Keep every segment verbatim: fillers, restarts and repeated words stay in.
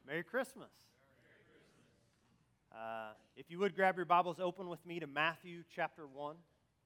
Merry Christmas. Uh, if you would grab your Bibles, open with me to Matthew chapter one.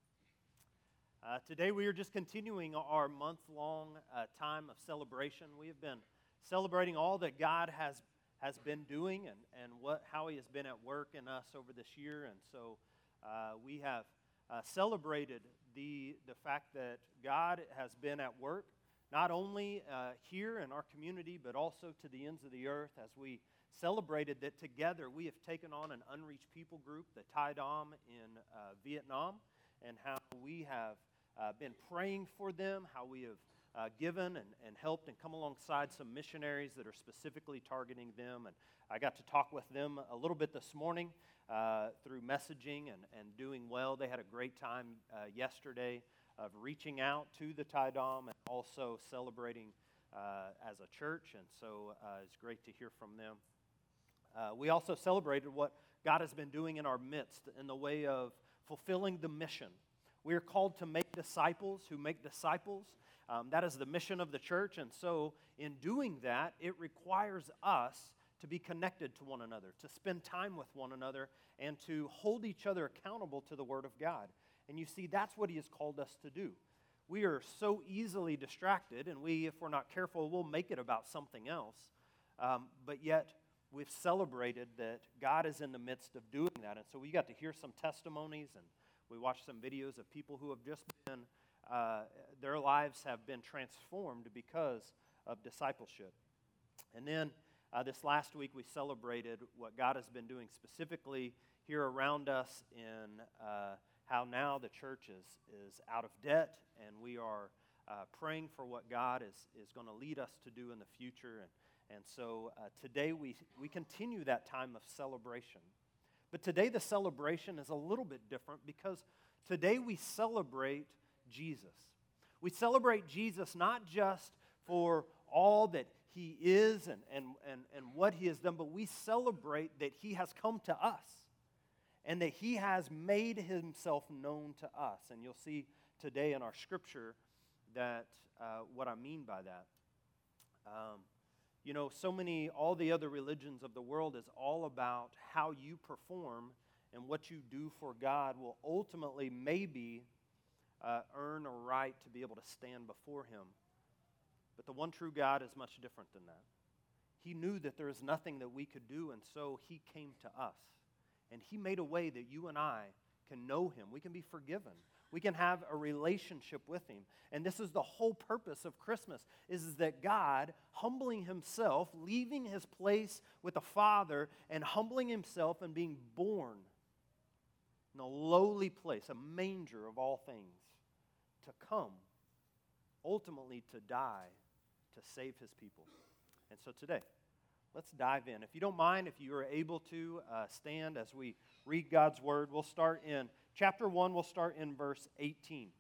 Uh, today we are just continuing our month-long uh, time of celebration. We have been celebrating all that God has has been doing and, and what how He has been at work in us over this year. And so uh, we have uh, celebrated the, the fact that God has been at work, not only uh, here in our community, but also to the ends of the earth, as we celebrated that together we have taken on an unreached people group, the Thai Dom in uh, Vietnam, and how we have uh, been praying for them, how we have uh, given and, and helped and come alongside some missionaries that are specifically targeting them. And I got to talk with them a little bit this morning uh, through messaging and, and doing well. They had a great time uh, yesterday of reaching out to the Thai Dom and also celebrating uh, as a church, and so uh, it's great to hear from them. Uh, we also celebrated what God has been doing in our midst in the way of fulfilling the mission. We are called to make disciples who make disciples. Um, that is the mission of the church, and so in doing that, it requires us to be connected to one another, to spend time with one another, and to hold each other accountable to the Word of God. And you see, that's what He has called us to do. We are so easily distracted, and we, if we're not careful, we'll make it about something else. Um, but yet, we've celebrated that God is in the midst of doing that. And so we got to hear some testimonies, and we watched some videos of people who have just been, uh, their lives have been transformed because of discipleship. And then uh, this last week, we celebrated what God has been doing specifically here around us in uh, how now the church is, is out of debt, and we are uh, praying for what God is, is going to lead us to do in the future. And, and so uh, today we, we continue that time of celebration. But today the celebration is a little bit different because today we celebrate Jesus. We celebrate Jesus not just for all that He is and, and, and, and what He has done, but we celebrate that He has come to us, and that He has made Himself known to us. And you'll see today in our scripture that uh, what I mean by that. Um, you know, so many, all the other religions of the world is all about how you perform, and what you do for God will ultimately maybe uh, earn a right to be able to stand before Him. But the one true God is much different than that. He knew that there is nothing that we could do, and so He came to us. And He made a way that you and I can know Him. We can be forgiven. We can have a relationship with Him. And this is the whole purpose of Christmas, is, is that God, humbling Himself, leaving His place with the Father, and humbling Himself and being born in a lowly place, a manger of all things, to come, ultimately to die, to save His people. And so today, let's dive in. If you don't mind, if you are able to uh, stand as we read God's Word, we'll start in chapter one, we'll start in verse eighteen.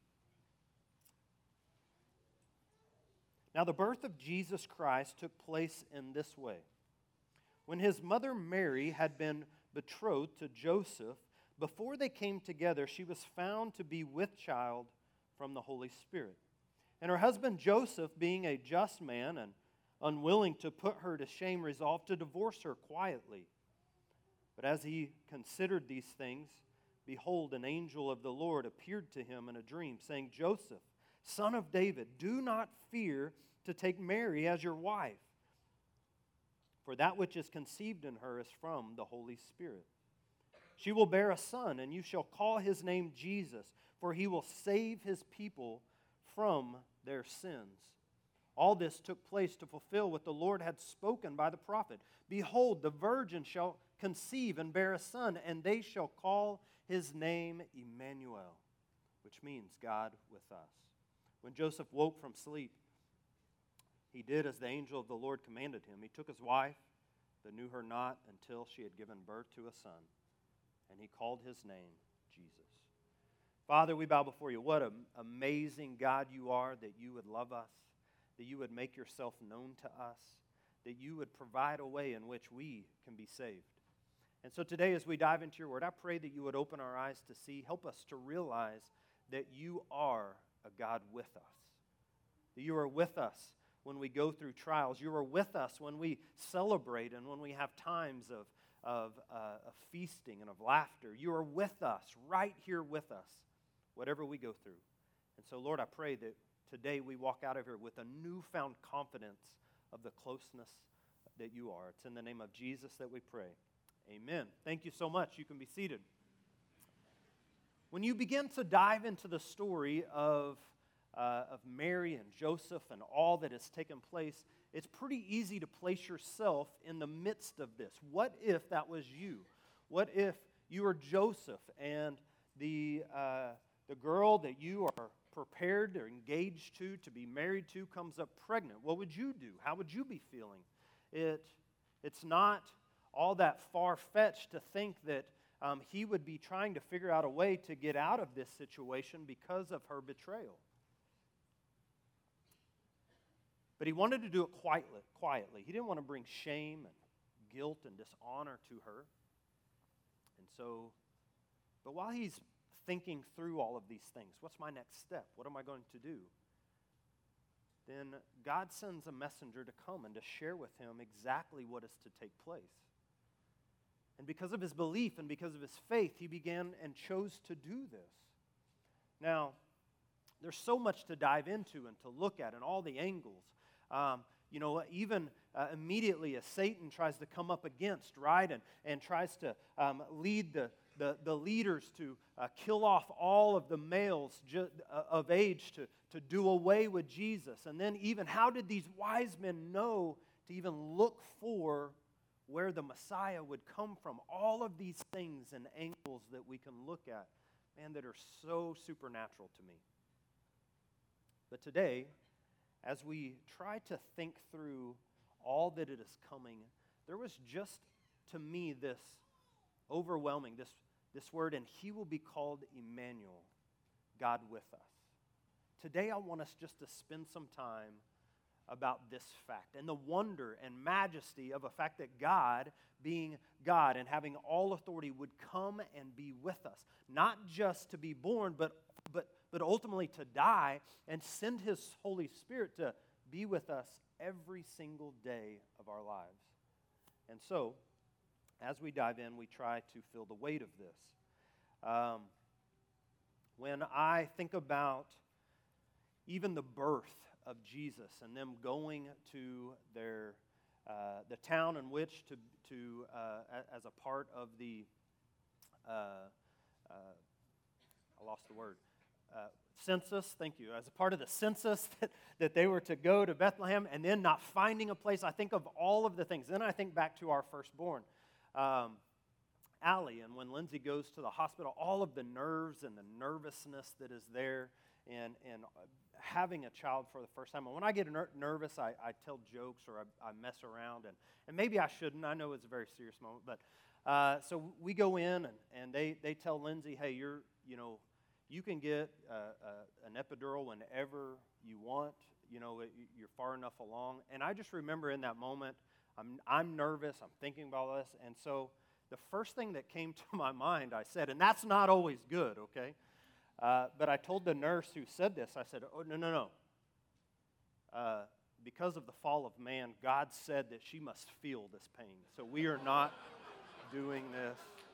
Now the birth of Jesus Christ took place in this way. When His mother Mary had been betrothed to Joseph, before they came together, she was found to be with child from the Holy Spirit. And her husband Joseph, being a just man and unwilling to put her to shame, resolved to divorce her quietly. But as he considered these things, behold, an angel of the Lord appeared to him in a dream, saying, Joseph, son of David, do not fear to take Mary as your wife, for that which is conceived in her is from the Holy Spirit. She will bear a son, and you shall call his name Jesus, for he will save his people from their sins. All this took place to fulfill what the Lord had spoken by the prophet. Behold, the virgin shall conceive and bear a son, and they shall call his name Emmanuel, which means God with us. When Joseph woke from sleep, he did as the angel of the Lord commanded him. He took his wife, but knew her not until she had given birth to a son, and he called his name Jesus. Father, we bow before you. What an amazing God you are, that you would love us, that you would make yourself known to us, that you would provide a way in which we can be saved. And so today, as we dive into your word, I pray that you would open our eyes to see, help us to realize that you are a God with us, that you are with us when we go through trials. You are with us when we celebrate and when we have times of, of, uh, of feasting and of laughter. You are with us, right here with us, whatever we go through. And so, Lord, I pray that today we walk out of here with a newfound confidence of the closeness that you are. It's in the name of Jesus that we pray. Amen. Thank you so much. You can be seated. When you begin to dive into the story of, uh, of Mary and Joseph and all that has taken place, it's pretty easy to place yourself in the midst of this. What if that was you? What if you were Joseph and the, uh, the girl that you are prepared or engaged to, to be married to, comes up pregnant? What would you do? How would you be feeling? It, it's not all that far-fetched to think that Um, he would be trying to figure out a way to get out of this situation because of her betrayal. But he wanted to do it quietly. quietly. He didn't want to bring shame and guilt and dishonor to her. And so, but while he's thinking through all of these things, what's my next step? What am I going to do? Then God sends a messenger to come and to share with him exactly what is to take place. And because of his belief and because of his faith, he began and chose to do this. Now, there's so much to dive into and to look at and all the angles. Um, you know, even uh, immediately as Satan tries to come up against, right, and, and tries to um, lead the, the, the leaders to uh, kill off all of the males ju- uh, of age to, to do away with Jesus. And then even how did these wise men know to even look for where the Messiah would come from? All of these things and angles that we can look at, man, that are so supernatural to me. But today, as we try to think through all that it is coming, there was just, to me, this overwhelming, this, this word, and he will be called Emmanuel, God with us. Today, I want us just to spend some time about this fact and the wonder and majesty of a fact that God, being God and having all authority, would come and be with us. Not just to be born, but, but, but ultimately to die and send his Holy Spirit to be with us every single day of our lives. And so, as we dive in, we try to feel the weight of this. Um, when I think about even the birth of Jesus and them going to their uh, the town in which to to uh, as a part of the uh, uh, I lost the word uh, census. Thank you. As a part of the census that, that they were to go to Bethlehem, and then not finding a place. I think of all of the things. Then I think back to our firstborn, um, Allie, and when Lindsay goes to the hospital, all of the nerves and the nervousness that is there, and and. having a child for the first time. And when I get ner- nervous, I, I tell jokes or I, I mess around, and, and maybe I shouldn't. I know it's a very serious moment, but uh, so we go in, and, and they, they tell Lindsay, hey, you're, you know, you can get uh, uh, an epidural whenever you want. You know, you're far enough along. And I just remember in that moment, I'm I'm nervous. I'm thinking about this, and so the first thing that came to my mind, I said, and that's not always good, okay? Uh, but I told the nurse who said this, I said, oh, no, no, no. Uh, because of the fall of man, God said that she must feel this pain. So we are not doing this.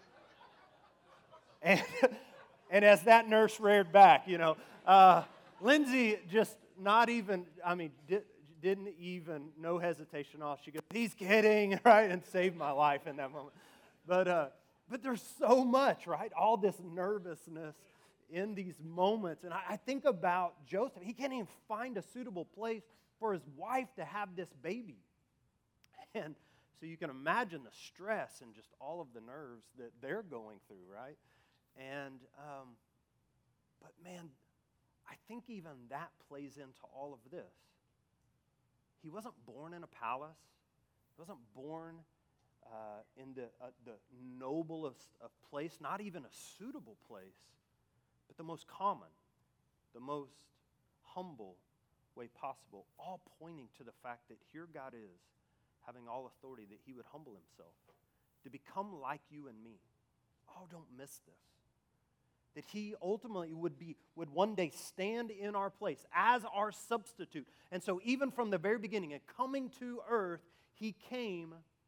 And, and as that nurse reared back, you know, uh, Lindsay just not even, I mean, di- didn't even, no hesitation off. She goes, he's kidding, right? And saved my life in that moment. But, uh, but there's so much, right? All this nervousness in these moments. And I, I think about Joseph. He can't even find a suitable place for his wife to have this baby. And so you can imagine the stress and just all of the nerves that they're going through, right? And, um, but man, I think even that plays into all of this. He wasn't born in a palace. He wasn't born uh, in the, uh, the noblest of place, not even a suitable place, but the most common, the most humble way possible, all pointing to the fact that here God is, having all authority, that he would humble himself to become like you and me. Oh, don't miss this. that he ultimately would be would one day stand in our place as our substitute. And so even from the very beginning, and coming to earth, he came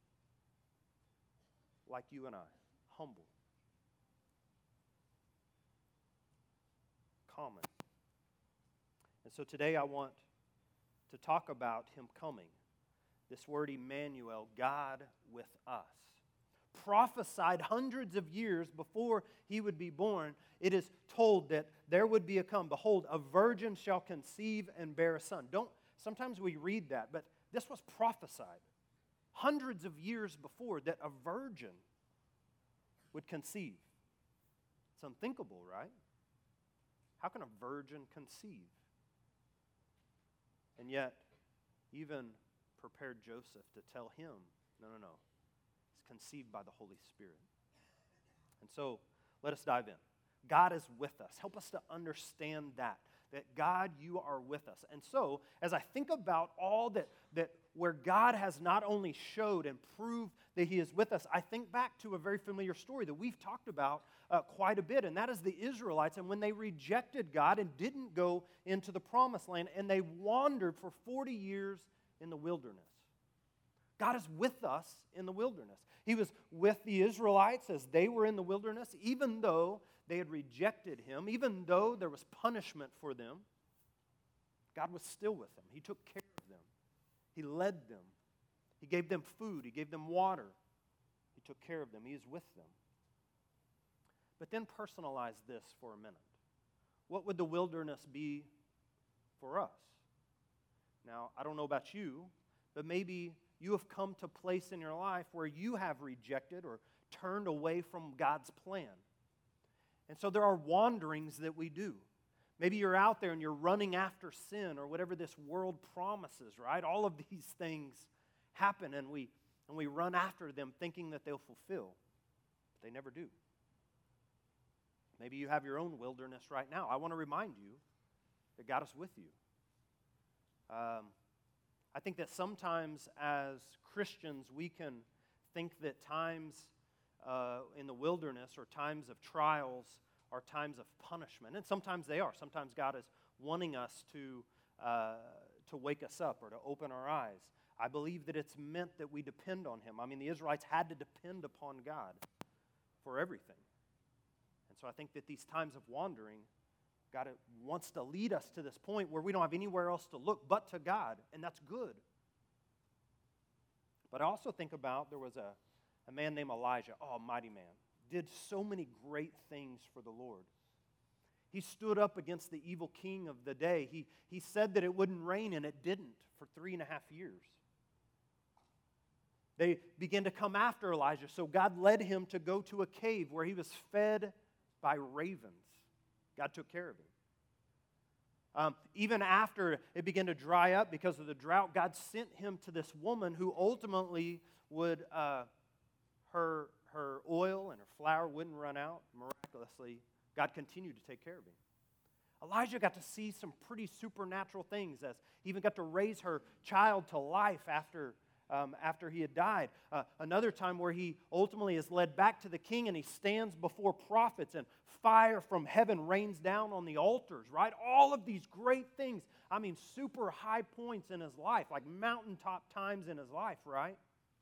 like you and I, humble, common. And so today I want to talk about him coming. This word Emmanuel, God with us. Prophesied hundreds of years before he would be born, it is told that there would be a come. Behold, a virgin shall conceive and bear a son. Don't, sometimes we read that, but this was prophesied hundreds of years before, that a virgin would conceive. It's unthinkable, right? How can a virgin conceive? And yet, even prepared Joseph to tell him, no, no, no. Conceived by the Holy Spirit. And so, let us dive in. God is with us. Help us to understand that, that God, you are with us. And so, as I think about all that, that where God has not only showed and proved that he is with us, I think back to a very familiar story that we've talked about uh, quite a bit, and that is the Israelites, and when they rejected God and didn't go into the promised land, and they wandered for forty years in the wilderness. God is with us in the wilderness. He was with the Israelites as they were in the wilderness, even though they had rejected him, even though there was punishment for them. God was still with them. He took care of them. He led them. He gave them food. He gave them water. He took care of them. He is with them. But then personalize this for a minute. What would the wilderness be for us? Now, I don't know about you, but maybe you have come to a place in your life where you have rejected or turned away from God's plan. And so there are wanderings that we do. Maybe you're out there and you're running after sin or whatever this world promises, right? All of these things happen and we, and we run after them thinking that they'll fulfill. But they never do. Maybe you have your own wilderness right now. I want to remind you that God is with you. Um, I think that sometimes as Christians we can think that times uh, in the wilderness or times of trials are times of punishment. And sometimes they are. Sometimes God is wanting us to, uh, to wake us up or to open our eyes. I believe that it's meant that we depend on him. I mean, the Israelites had to depend upon God for everything. And so I think that these times of wandering, God wants to lead us to this point where we don't have anywhere else to look but to God, and that's good. But I also think about, there was a, a man named Elijah, oh, a mighty man, did so many great things for the Lord. He stood up against the evil king of the day. He, he said that it wouldn't rain, and it didn't for three and a half years. They began to come after Elijah, so God led him to go to a cave where he was fed by ravens. God took care of him. Um, even after it began to dry up because of the drought, God sent him to this woman who ultimately would, uh, her, her oil and her flour wouldn't run out. Miraculously, God continued to take care of him. Elijah got to see some pretty supernatural things as he even got to raise her child to life after Um, after he had died. Uh, another time where he ultimately is led back to the king and he stands before prophets and fire from heaven rains down on the altars, right? All of these great things. I mean, super high points in his life, like mountaintop times in his life, right?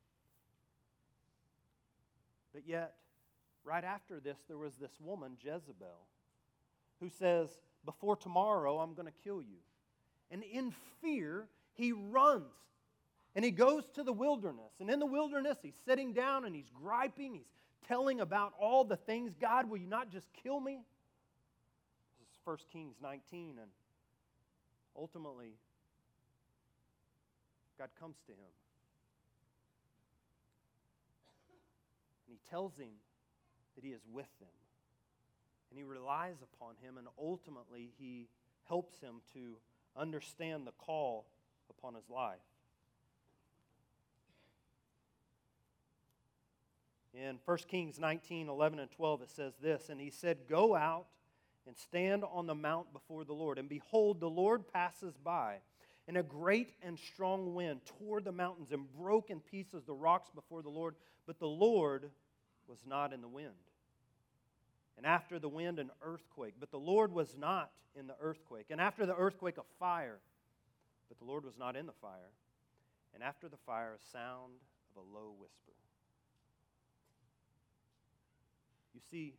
But yet, right after this, there was this woman, Jezebel, who says, before tomorrow, I'm going to kill you. And in fear, he runs. And he goes to the wilderness. And in the wilderness, he's sitting down and he's griping. He's telling about all the things. God, will you not just kill me? This is First Kings nineteen. And ultimately, God comes to him. And he tells him that he is with them. And he relies upon him. And ultimately, he helps him to understand the call upon his life. In First Kings nineteen, eleven and twelve, it says this, and he said, go out and stand on the mount before the Lord. And behold, the Lord passes by, and a great and strong wind tore the mountains and broke in pieces the rocks before the Lord, but the Lord was not in the wind. And after the wind, an earthquake. But the Lord was not in the earthquake. And after the earthquake, a fire. But the Lord was not in the fire. And after the fire, a sound of a low whisper. You see,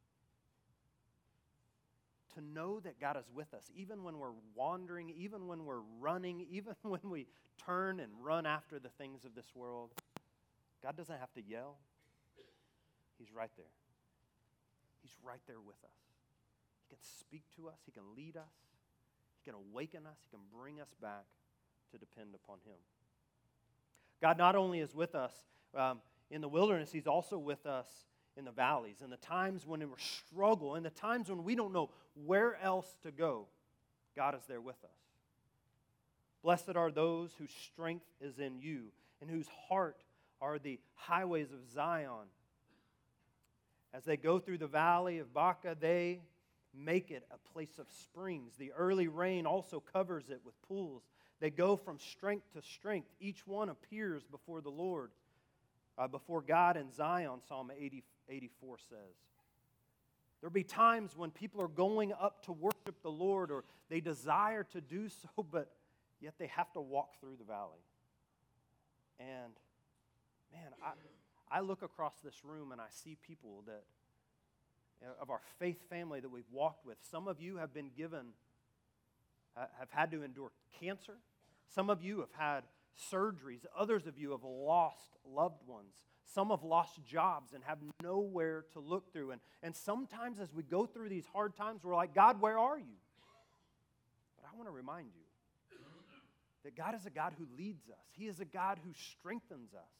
to know that God is with us, even when we're wandering, even when we're running, even when we turn and run after the things of this world, God doesn't have to yell. He's right there. He's right there with us. He can speak to us. He can lead us. He can awaken us. He can bring us back to depend upon Him. God not only is with us um, in the wilderness, He's also with us in the valleys, in the times when we struggle, in the times when we don't know where else to go. God is there with us. Blessed are those whose strength is in you and whose heart are the highways of Zion. As they go through the valley of Baca, they make it a place of springs. The early rain also covers it with pools. They go from strength to strength. Each one appears before the Lord, uh, before God in Zion, Psalm eighty, eighty-four says. There'll be times when people are going up to worship the Lord, or they desire to do so, but yet they have to walk through the valley. And, man, I, I look across this room and I see people that, of our faith family that we've walked with. Some of you have been given, uh, have had to endure cancer. Some of you have had surgeries. Others of you have lost loved ones. Some have lost jobs and have nowhere to look through. And, and sometimes as we go through these hard times, we're like, God, where are you? But I want to remind you that God is a God who leads us. He is a God who strengthens us.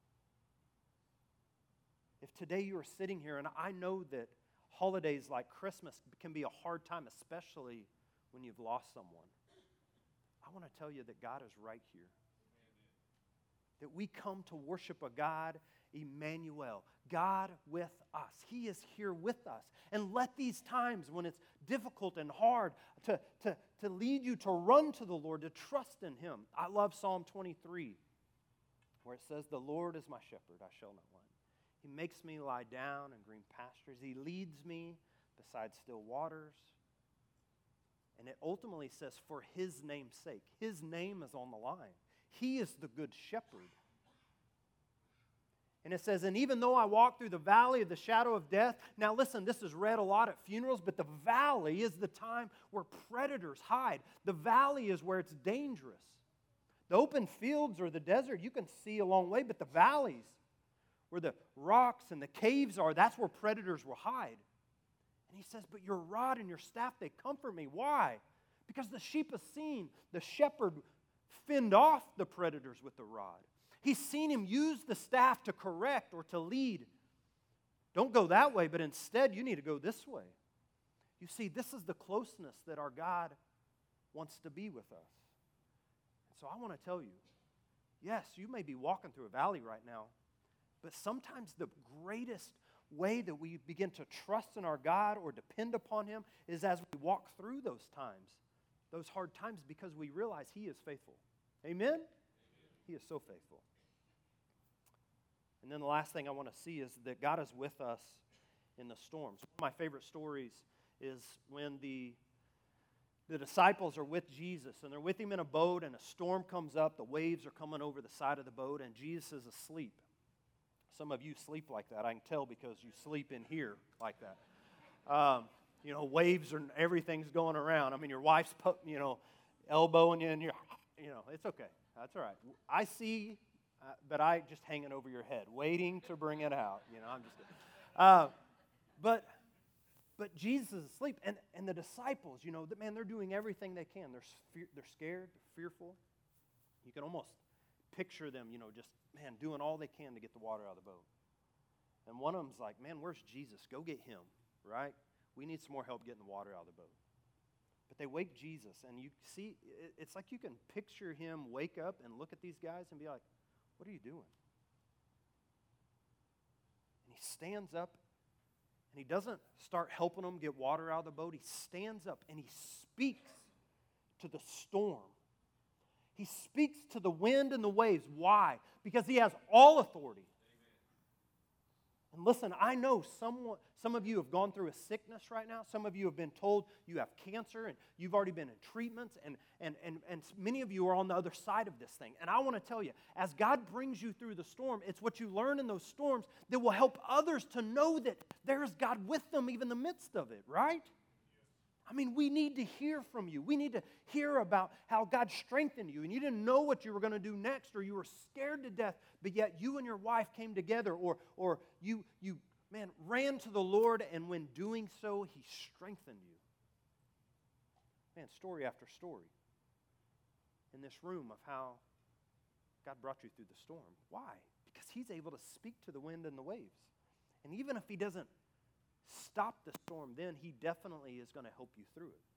If today you are sitting here, and I know that holidays like Christmas can be a hard time, especially when you've lost someone, I want to tell you that God is right here. That we come to worship a God, Emmanuel, God with us. He is here with us. And let these times when it's difficult and hard to, to, to lead you to run to the Lord, to trust in Him. I love Psalm twenty-three, where it says, "The Lord is my shepherd, I shall not want. He makes me lie down in green pastures. He leads me beside still waters." And it ultimately says, for His name's sake. His name is on the line. He is the good shepherd. And it says, and even though I walk through the valley of the shadow of death. Now listen, this is read a lot at funerals, but the valley is the time where predators hide. The valley is where it's dangerous. The open fields or the desert, you can see a long way, but the valleys, where the rocks and the caves are, that's where predators will hide. And He says, but your rod and your staff, they comfort me. Why? Because the sheep have seen the shepherd fend off the predators with the rod. He's seen Him use the staff to correct or to lead. Don't go that way, but instead you need to go this way. You see, this is the closeness that our God wants to be with us. And so I want to tell you, yes, you may be walking through a valley right now, but sometimes the greatest way that we begin to trust in our God or depend upon Him is as we walk through those times, those hard times, because we realize He is faithful. Amen? Amen. He is so faithful. And then the last thing I want to see is that God is with us in the storms. One of my favorite stories is when the, the disciples are with Jesus, and they're with Him in a boat, and a storm comes up, the waves are coming over the side of the boat, and Jesus is asleep. Some of you sleep like that. I can tell because you sleep in here like that. Um, you know, waves and everything's going around. I mean, your wife's, you know, elbowing you, and you're, you know, it's okay. That's all right. I see, uh, but I just hanging over your head, waiting to bring it out. You know, I'm just kidding. Uh, but, but Jesus is asleep, and, and the disciples, you know, man, they're doing everything they can. They're fe- they're scared, they're fearful. You can almost picture them, you know, just, man, doing all they can to get the water out of the boat. And one of them's like, man, where's Jesus? Go get Him, right? We need some more help getting the water out of the boat. But they wake Jesus, and you see, it's like you can picture Him wake up and look at these guys and be like, what are you doing? And He stands up, and He doesn't start helping them get water out of the boat. He stands up, and He speaks to the storm. He speaks to the wind and the waves. Why? Because He has all authority. And listen, I know someone, some of you have gone through a sickness right now. Some of you have been told you have cancer and you've already been in treatments. And, and, and, and many of you are on the other side of this thing. And I want to tell you, as God brings you through the storm, it's what you learn in those storms that will help others to know that there is God with them even in the midst of it, right? I mean, we need to hear from you. We need to hear about how God strengthened you and you didn't know what you were going to do next, or you were scared to death, but yet you and your wife came together, or, or you, you, man, ran to the Lord, and when doing so, He strengthened you. Man, story after story in this room of how God brought you through the storm. Why? Because He's able to speak to the wind and the waves. And even if He doesn't stop the storm, then He definitely is going to help you through it.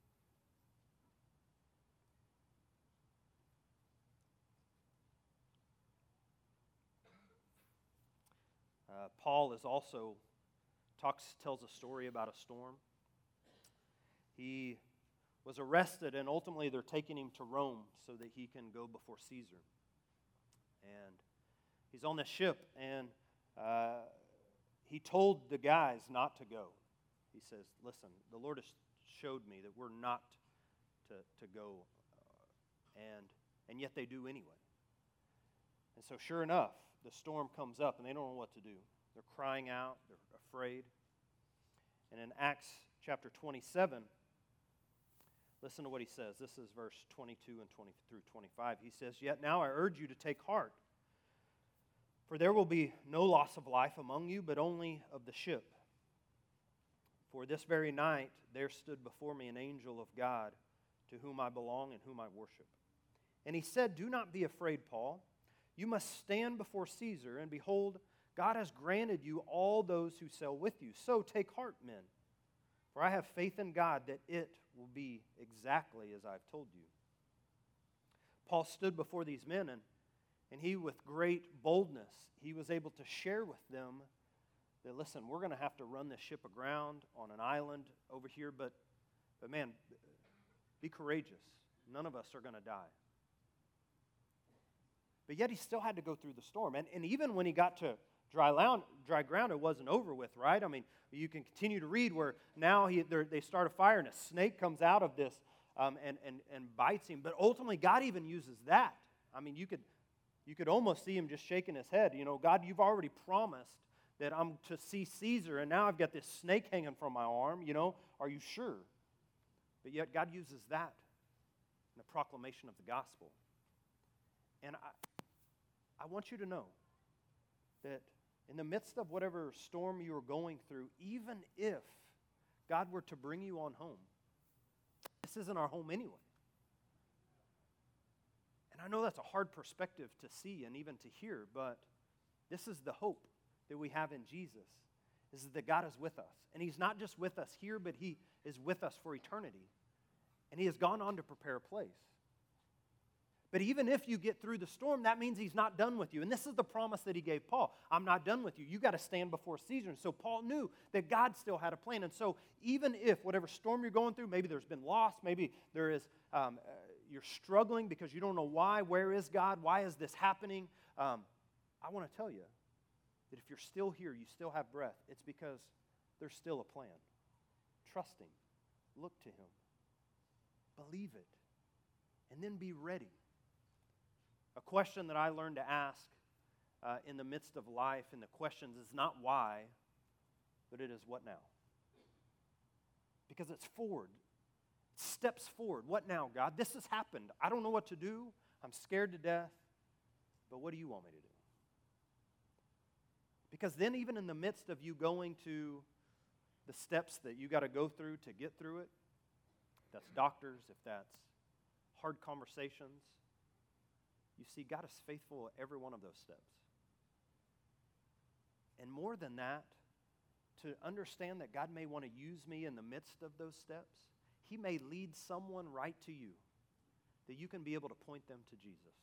Uh, Paul is also talks tells a story about a storm. He was arrested, and ultimately they're taking him to Rome so that he can go before Caesar. And he's on the ship, and uh, he told the guys not to go. He says, listen, the Lord has showed me that we're not to, to go, uh, and, and yet they do anyway. And so sure enough, the storm comes up, and they don't know what to do. They're crying out. They're afraid. And in Acts chapter twenty-seven, listen to what he says. This is verse twenty-two and twenty through twenty-five. He says, "Yet now I urge you to take heart, for there will be no loss of life among you, but only of the ship. For this very night there stood before me an angel of God, to whom I belong and whom I worship. And he said, 'Do not be afraid, Paul. You must stand before Caesar, and behold, God has granted you all those who sail with you. So take heart, men, for I have faith in God that it will be exactly as I've told you.'" Paul stood before these men, and, and he, with great boldness, he was able to share with them that, listen, we're going to have to run this ship aground on an island over here, but, but man, be courageous. None of us are going to die. But yet he still had to go through the storm. And, and even when he got to dry, lound, dry ground, it wasn't over with, right? I mean, you can continue to read where now he, they start a fire and a snake comes out of this um, and, and, and bites him. But ultimately, God even uses that. I mean, you could, you could almost see him just shaking his head. You know, God, you've already promised that I'm to see Caesar, and now I've got this snake hanging from my arm. You know, are you sure? But yet God uses that in the proclamation of the gospel. And I, I want you to know that in the midst of whatever storm you are going through, even if God were to bring you on home, this isn't our home anyway. And I know that's a hard perspective to see and even to hear, but this is the hope that we have in Jesus, is that God is with us. And He's not just with us here, but He is with us for eternity. And He has gone on to prepare a place. But even if you get through the storm, that means He's not done with you. And this is the promise that He gave Paul. I'm not done with you. You got to stand before Caesar. And so Paul knew that God still had a plan. And so even if whatever storm you're going through, maybe there's been loss, maybe there is, um, uh, you're struggling because you don't know why, where is God, why is this happening? Um, I want to tell you that if you're still here, you still have breath, it's because there's still a plan. Trust Him. Look to Him. Believe it. And then be ready. A question that I learned to ask uh, in the midst of life and the questions is not why, but it is what now. Because it's forward. Steps forward. What now, God? This has happened. I don't know what to do. I'm scared to death. But what do you want me to do? Because then even in the midst of you going to the steps that you got to go through to get through it, if that's doctors, if that's hard conversations, you see, God is faithful at every one of those steps. And more than that, to understand that God may want to use me in the midst of those steps, He may lead someone right to you that you can be able to point them to Jesus.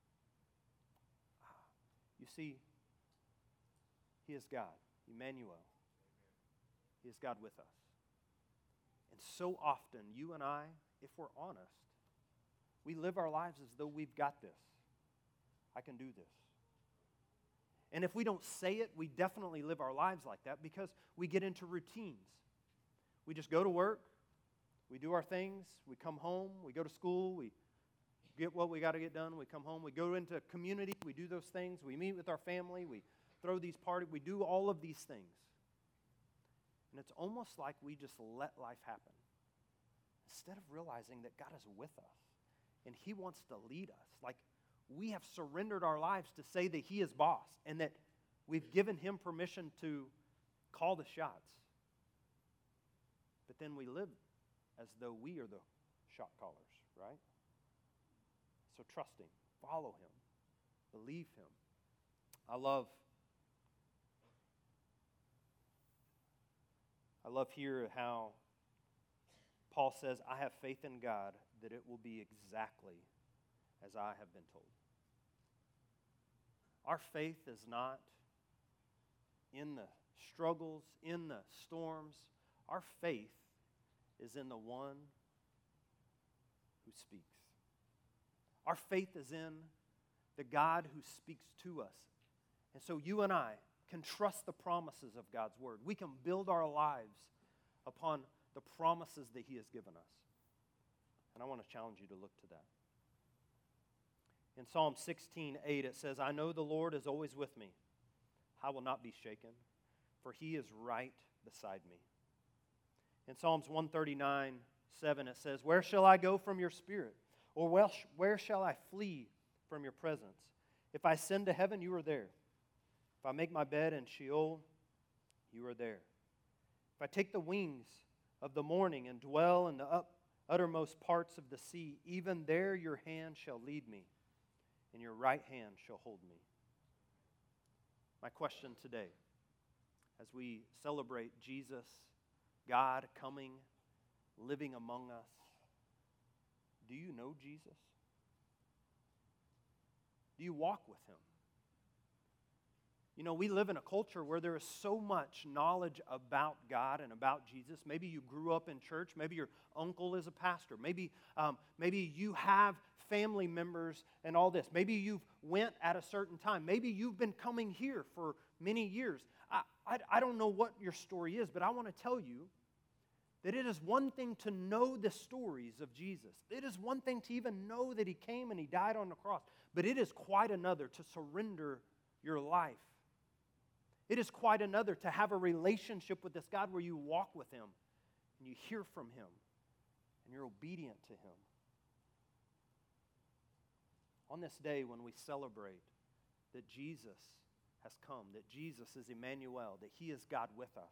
You see, He is God, Emmanuel. He is God with us. And so often, you and I, if we're honest, we live our lives as though we've got this. I can do this. And if we don't say it, we definitely live our lives like that because we get into routines. We just go to work, we do our things, we come home, we go to school, we get what we got to get done, we come home, we go into community, we do those things, we meet with our family, we throw these parties, we do all of these things. And it's almost like we just let life happen instead of realizing that God is with us and He wants to lead us. Like we have surrendered our lives to say that He is boss and that we've given Him permission to call the shots. But then we live as though we are the shot callers, right? So trust Him, follow Him, believe Him. I love I love here how Paul says, I have faith in God that it will be exactly as I have been told. Our faith is not in the struggles, in the storms. Our faith is in the one who speaks. Our faith is in the God who speaks to us. And so you and I can trust the promises of God's Word. We can build our lives upon the promises that He has given us. And I want to challenge you to look to that. In Psalm sixteen eight, it says, I know the Lord is always with me. I will not be shaken, for He is right beside me. In Psalms one thirty-nine seven, it says, where shall I go from your spirit? Or where shall I flee from your presence? If I ascend to heaven, you are there. If I make my bed in Sheol, you are there. If I take the wings of the morning and dwell in the up, uttermost parts of the sea, even there your hand shall lead me, and your right hand shall hold me. My question today, as we celebrate Jesus, God coming, living among us, do you know Jesus? Do you walk with Him? You know, we live in a culture where there is so much knowledge about God and about Jesus. Maybe you grew up in church. Maybe your uncle is a pastor. Maybe, um, maybe you have family members and all this. Maybe you've went at a certain time. Maybe you've been coming here for many years. I, I, I don't know what your story is, but I want to tell you that it is one thing to know the stories of Jesus. It is one thing to even know that He came and He died on the cross. But it is quite another to surrender your life. It is quite another to have a relationship with this God where you walk with Him and you hear from Him and you're obedient to Him. On this day when we celebrate that Jesus has come, that Jesus is Emmanuel, that He is God with us,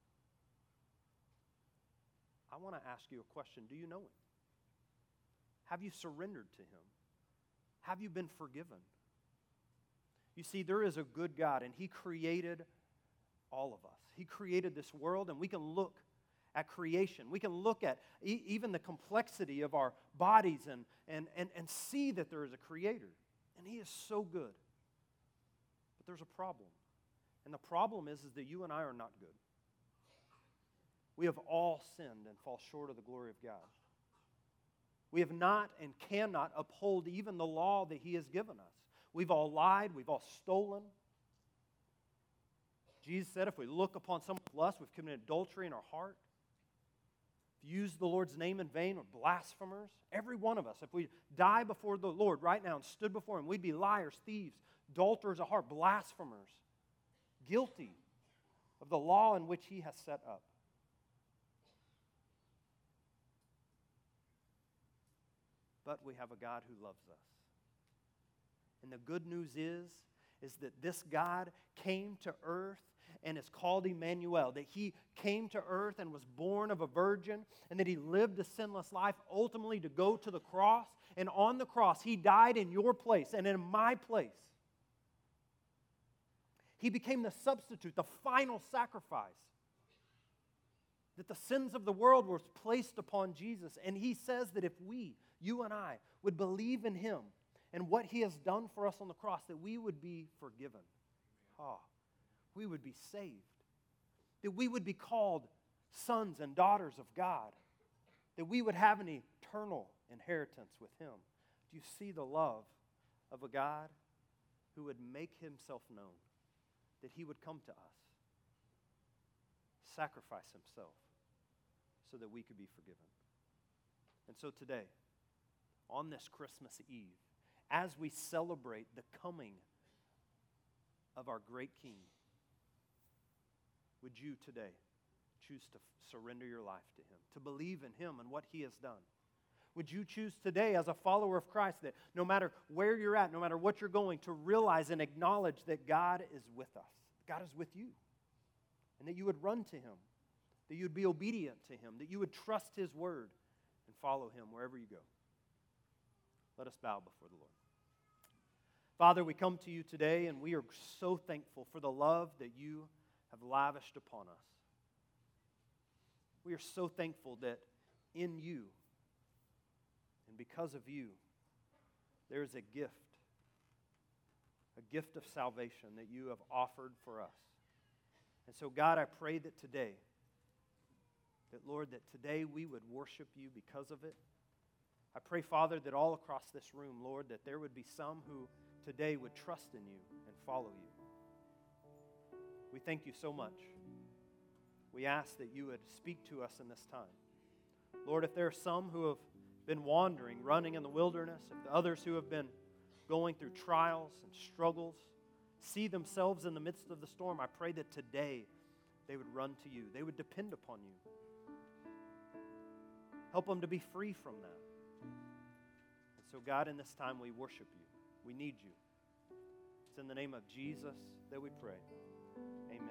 I want to ask you a question. Do you know Him? Have you surrendered to Him? Have you been forgiven? You see, there is a good God, and He created all of us. He created this world, and we can look at creation. We can look at e- even the complexity of our bodies and, and, and, and see that there is a Creator, and He is so good. But there's a problem, and the problem is, is that you and I are not good. We have all sinned and fall short of the glory of God. We have not and cannot uphold even the law that He has given us. We've all lied. We've all stolen. Jesus said if we look upon someone with lust, we've committed adultery in our heart. If you use the Lord's name in vain, we're blasphemers. Every one of us, if we die before the Lord right now and stood before Him, we'd be liars, thieves, adulterers of heart, blasphemers, guilty of the law in which He has set up. But we have a God who loves us. And the good news is, is that this God came to earth and is called Emmanuel, that He came to earth and was born of a virgin, and that He lived a sinless life, ultimately to go to the cross. And on the cross, He died in your place and in my place. He became the substitute, the final sacrifice. That the sins of the world were placed upon Jesus. And He says that if we, you and I, would believe in Him and what He has done for us on the cross, that we would be forgiven. Oh, we would be saved. That we would be called sons and daughters of God. That we would have an eternal inheritance with Him. Do you see the love of a God who would make Himself known? that He would come to us, sacrifice Himself so that we could be forgiven. And so today, on this Christmas Eve, as we celebrate the coming of our great King, would you today choose to surrender your life to Him, to believe in Him and what He has done? Would you choose today as a follower of Christ that no matter where you're at, no matter what you're going, to realize and acknowledge that God is with us, God is with you, and that you would run to Him, that you would be obedient to Him, that you would trust His word and follow Him wherever you go? Let us bow before the Lord. Father, we come to you today, and we are so thankful for the love that you have lavished upon us. We are so thankful that in you and because of you, there is a gift, a gift of salvation that you have offered for us. And so, God, I pray that today, that, Lord, that today we would worship you because of it. I pray, Father, that all across this room, Lord, that there would be some who today would trust in you and follow you. We thank you so much. We ask that you would speak to us in this time. Lord, if there are some who have been wandering, running in the wilderness, if others who have been going through trials and struggles, see themselves in the midst of the storm, I pray that today they would run to you. They would depend upon you. Help them to be free from that. And so, God, in this time we worship you. We need you. It's in the name of Jesus that we pray.